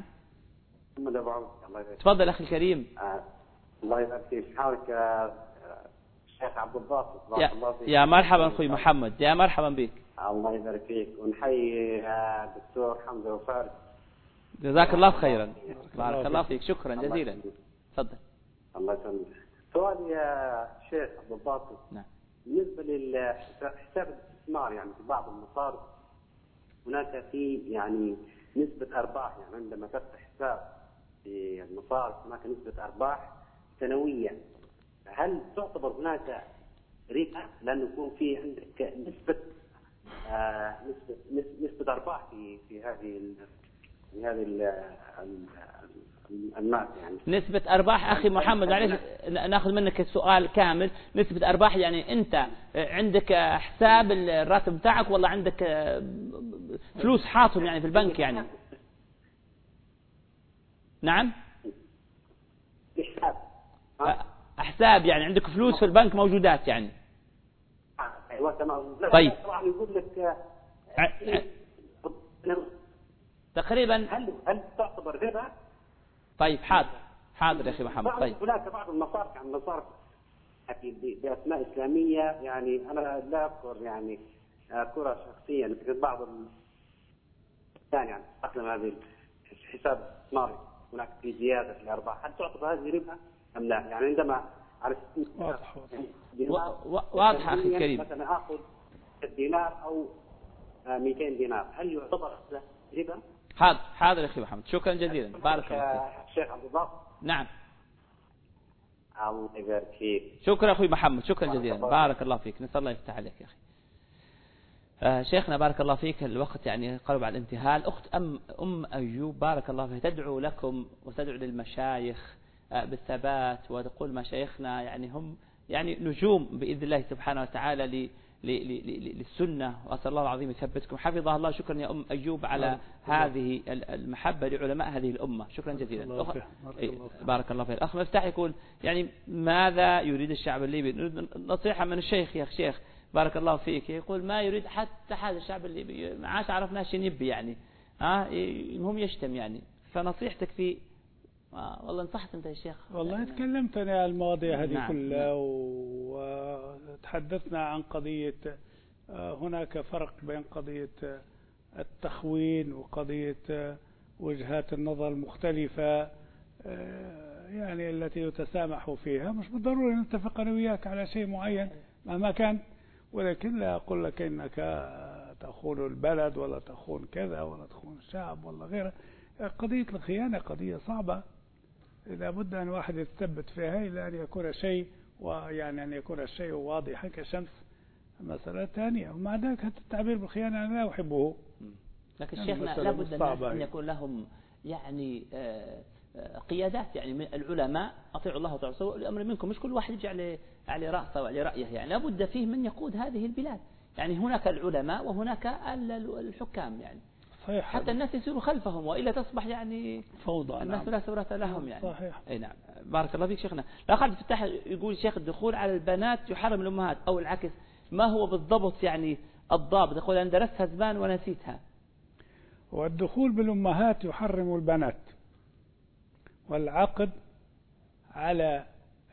تفضل أخي الكريم. الله يبارك فيك. حالك الشيخ عبد الباسط، بارك الله فيك. يا مرحبا أخوي محمد، يا مرحبا بك. الله يبارك فيك. ونحيي الدكتور حمزة وفارس، جزاك الله خيرا. بارك الله فيك، شكرا جزيلا. تفضل. الله يسلمك. سؤالي يا شيخ عبد الباسط، نعم، بالنسبة لحساب الاستثمار، يعني في بعض المصارف هناك في يعني نسبة أرباح، يعني عندما تفتح حساب في المصارف هناك نسبة أرباح سنوية. هل تعتبر هناك ربا لأنه يكون في عندك نسبة أرباح في هذه المال؟ يعني نسبة أرباح أخي محمد، معليش نأخذ منك السؤال كامل. نسبة أرباح يعني أنت عندك حساب الراتب بتاعك ولا عندك فلوس حاطهم يعني في البنك يعني؟ نعم حساب يعني عندك فلوس في البنك موجودات يعني. ايوه تمام. طيب طبعا يقول لك تقريبا هل تعتبر ربا؟ طيب حاضر يا اخي محمد. طيب هناك بعض المصارف، يعني مصارف باسماء اسلاميه، يعني انا لا اذكر يعني اذكرها شخصيا، لكن بعض الثاني يعني استخدم هذه الحساب الاستثماري هناك في زياده في الارباح. هل تعتبر هذه ربا ام لا؟ يعني عندما على واضحه اخي الكريم، مثلا اخذ دينار او 200 دينار، هل يعتبر ربا؟ حاضر يا اخي محمد، شكرا جزيلا. بارك الله فيك. شيخ عبد الله. نعم الله يبارك فيك. شكرا اخوي محمد، شكرا جزيلا. بارك الله فيك، نسال الله يفتح عليك يا اخي. شيخنا بارك الله فيك، الوقت يعني قرب على الانتهاء. الأخت أم أيوب بارك الله فيها تدعو لكم وتدعو للمشايخ بالثبات، وتقول مشايخنا يعني هم يعني نجوم بإذن الله سبحانه وتعالى للسنة، وأسأل الله العظيم يثبتكم حفظها الله. شكرا يا أم أيوب على هذه المحبة لعلماء هذه الأمة، شكرا جزيلا. بارك الله فيك. الأخ مفتاح يقول يعني ماذا يريد الشعب الليبي؟ نصيحة من الشيخ يا شيخ بارك الله فيك، يقول ما يريد حتى هذا الشعب الليبي، ما عاش عرفنا شيء يبي يعني المهم يشتم يعني. فنصيحتك في والله نصحت انت يا شيخ. والله تكلمت انا عن المواضيع هذه كلها وتحدثنا عن قضية هناك فرق بين قضية التخوين وقضية وجهات النظر المختلفة يعني التي يتسامح فيها. مش بالضروري نتفق انا وياك على شيء معين مهما كان، ولكن لا أقول لك إنك تخون البلد ولا تخون كذا ولا تخون الشعب ولا غيره. قضية الخيانة قضية صعبة، إذا بد أن واحد يتثبت فيها إلى أن يكون شيء، ويعني أن يكون الشيء واضحا كشمس، مسألة ثانية. ومع ذلك التعبير بالخيانة أنا لا أحبه. لكن شيخنا لابد أن يكون لهم يعني قيادات، يعني من العلماء أطيعوا الله وأطيعوا الرسول، الأمر منكم، مش كل واحد يجي على رأسه وعلى رأيه، يعني لابد فيه من يقود هذه البلاد. يعني هناك العلماء وهناك الحكام يعني. صحيح. حتى الناس يسيروا خلفهم، وإلا تصبح يعني فوضى. الناس لا سورة لهم يعني. صحيح. أي نعم. بارك الله فيك شيخنا. الأخ عبد الفتاح يقول شيخ الدخول على البنات يحرم الأمهات أو العكس، ما هو بالضبط يعني الضابط؟ يقول أنا درستها زمان ونسيتها. والدخول بالأمهات يحرم البنات، والعقد على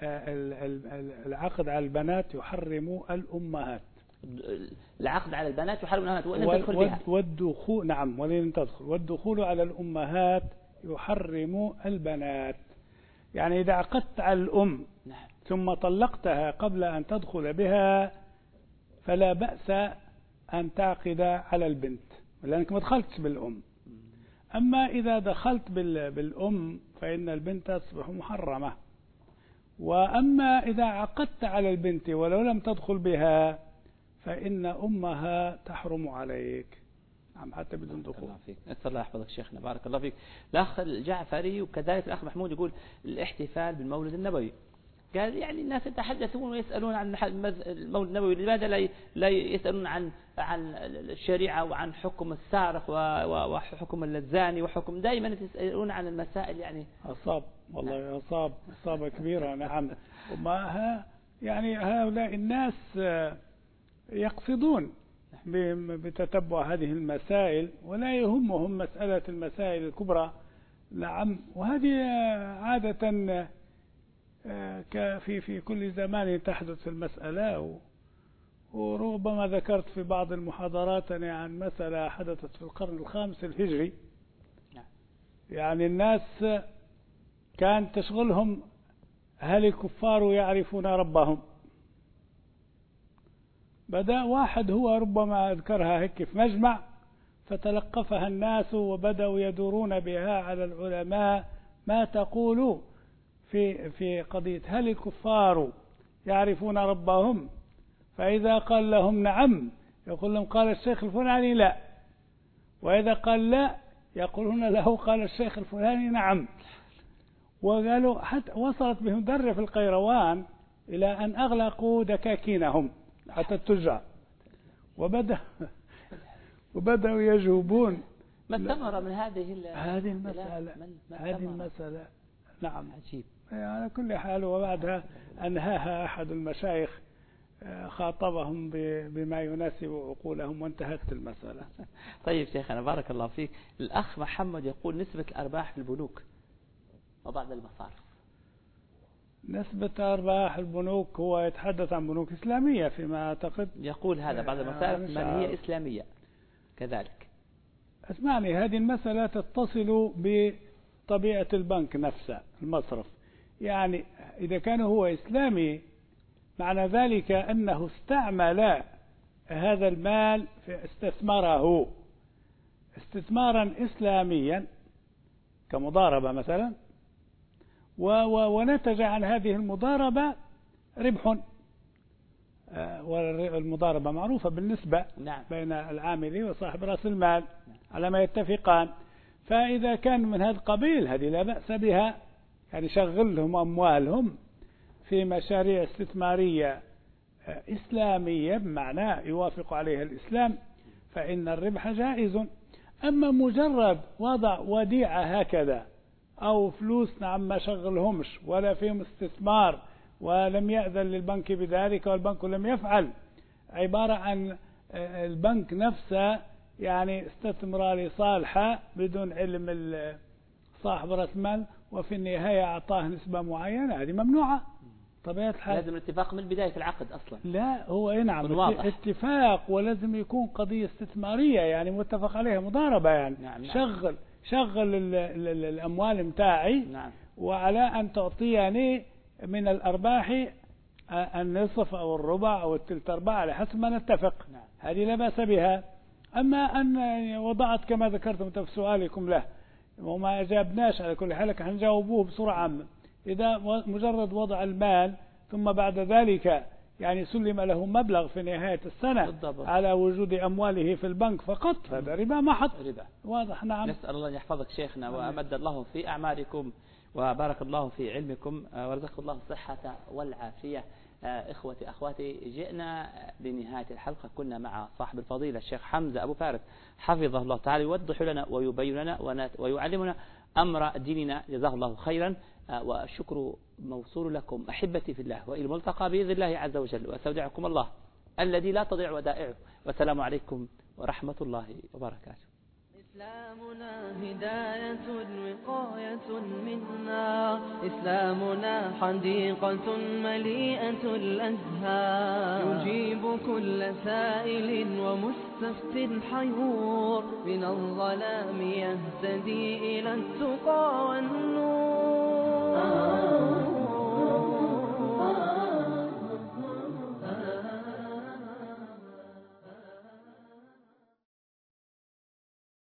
العقد على البنات يحرم الأمهات. العقد على البنات يحرم الأمهات وإن تدخل بها. والدخول نعم ولن تدخل، والدخول على الأمهات يحرم البنات. يعني إذا عقدت على الأم نعم. ثم طلقتها قبل أن تدخل بها فلا بأس أن تعقد على البنت، لأنك ما دخلتش بالأم. أما إذا دخلت بالأم فإن البنت تصبح محرمة. وأما إذا عقدت على البنت ولو لم تدخل بها فإن أمها تحرم عليك، نعم، حتى بدون دخول. نسأل الله يحفظك شيخنا، بارك الله فيك. الأخ الجعفري وكذلك الأخ محمود يقول الاحتفال بالمولد النبوي. قال يعني الناس يتحدثون ويسألون عن المولد النبوي، لماذا لا يسألون عن الشريعة وعن حكم السارق وحكم الزاني وحكم، دائما يسألون عن المسائل يعني. أصاب والله، أصاب كبيرة. نعم. وما يعني هؤلاء الناس يقصدون بتتبع هذه المسائل ولا يهمهم مسألة المسائل الكبرى. نعم. وهذه عادة في كل زمان تحدث المسألة. وربما ذكرت في بعض المحاضرات عن مسألة حدثت في القرن الخامس الهجري. يعني الناس كان تشغلهم هل الكفار يعرفون ربهم. بدأ واحد هو ربما أذكرها هيك في مجمع فتلقفها الناس وبدأوا يدورون بها على العلماء ما تقول في قضية هل الكفار يعرفون ربهم. فإذا قال لهم نعم يقول لهم قال الشيخ الفلاني لا، وإذا قال لا يقولون له قال الشيخ الفلاني نعم. وقالوا حتى وصلت بهم درة في القيروان إلى أن أغلقوا دكاكينهم حتى التجار وبدأوا يجوبون. ما الثمرة من هذه المسألة؟ نعم. عجيب. على كل حال. وبعدها أنهاها أحد المشايخ خاطبهم بما يناسب عقولهم وانتهت المسألة. طيب شيخنا بارك الله فيك. الأخ محمد يقول نسبة الأرباح في البنوك وبعض المصارف. نسبة أرباح البنوك هو يتحدث عن بنوك إسلامية فيما أعتقد. يقول هذا بعض المصارف من هي إسلامية كذلك. اسمعني، هذه المسألة تتصل بطبيعة البنك نفسه المصرف. يعني إذا كان هو إسلامي معنى ذلك أنه استعمل هذا المال استثمره استثمارا إسلاميا كمضاربة مثلا، ونتج عن هذه المضاربة ربح. والمضاربة معروفة بالنسبة بين العامل وصاحب رأس المال على ما يتفقان. فإذا كان من هذا القبيل هذه لا بأس بها، يعني شغل لهم أموالهم في مشاريع استثمارية إسلامية بمعنى يوافق عليها الإسلام فإن الربح جائز. أما مجرد وضع وديعة هكذا أو فلوس نعم ما شغلهمش ولا فيهم استثمار ولم يأذن للبنك بذلك والبنك لم يفعل، عبارة عن البنك نفسه يعني استثمر لصالحه بدون علم صاحب رأس المال وفي النهاية أعطاه نسبة معينة، هذه ممنوعة طبيعة الحال. لازم الاتفاق من البداية في العقد أصلا. لا هو نعم اتفاق ولازم يكون قضية استثمارية يعني متفق عليها مضاربة يعني. نعم. شغل الأموال متاعي. نعم. وعلى أن تعطيني من الأرباح النصف أو الربع أو الثلث أرباع على حسب ما نتفق. نعم. هذه لا بأس بها. أما أن وضعت كما ذكرتم في سؤالكم له وما أجابناش على كل حال هنجاوبوه بصورة عامة. إذا مجرد وضع المال ثم بعد ذلك يعني سلم له مبلغ في نهاية السنة بالضبط. على وجود أمواله في البنك فقط هذا ربا محض. ربا واضح. نعم. نسأل الله أن يحفظك شيخنا وأمد الله في أعماركم وبارك الله في علمكم ورزق الله الصحة والعافية. إخوتي أخواتي، جئنا لنهاية الحلقة. كنا مع صاحب الفضيلة الشيخ حمزة أبو فارس حفظه الله تعالى، يوضح لنا ويبين لنا ويعلمنا أمر ديننا، جزاه الله خيرا. والشكر موصول لكم أحبتي في الله، وإلى الملتقى بإذن الله عز وجل، وأستودعكم الله الذي لا تضيع ودائعه، والسلام عليكم ورحمة الله وبركاته. إسلامنا هداية وقاية منا، إسلامنا حديقة مليئة الأزهار، يجيب كل سائل ومستفت حيور، من الظلام يهتدي إلى التقى والنور.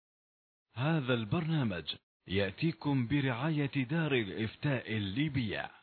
هذا البرنامج يأتيكم برعاية دار الإفتاء الليبية.